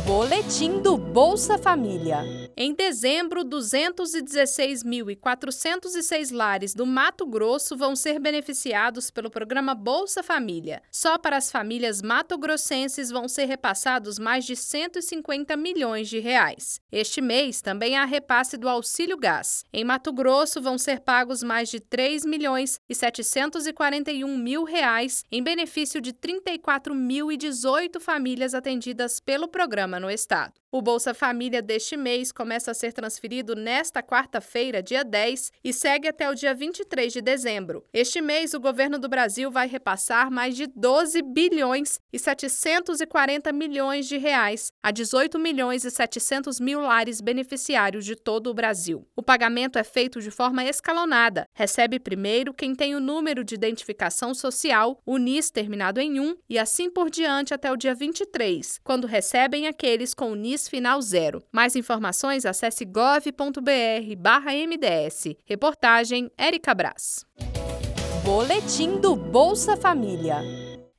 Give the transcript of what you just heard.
Boletim do Bolsa Família. Em dezembro, 216.406 lares do Mato Grosso vão ser beneficiados pelo programa Bolsa Família. Só para as famílias matogrossenses vão ser repassados mais de 150 milhões de reais. Este mês também há repasse do Auxílio Gás. Em Mato Grosso vão ser pagos mais de 3.741.000 reais em benefício de 34.018 famílias atendidas pelo programa no estado. O Bolsa Família deste mês começa a ser transferido nesta quarta-feira, dia 10, e segue até o dia 23 de dezembro. Este mês, o governo do Brasil vai repassar mais de 12 bilhões e 740 milhões de reais a 18 milhões e 700 mil lares beneficiários de todo o Brasil. O pagamento é feito de forma escalonada. Recebe primeiro quem tem o número de identificação social, o NIS terminado em 1, e assim por diante até o dia 23, quando recebem aqueles com o NIS final 0. Mais informações, acesse gov.br/MDS. Reportagem Érica Brás. Boletim do Bolsa Família.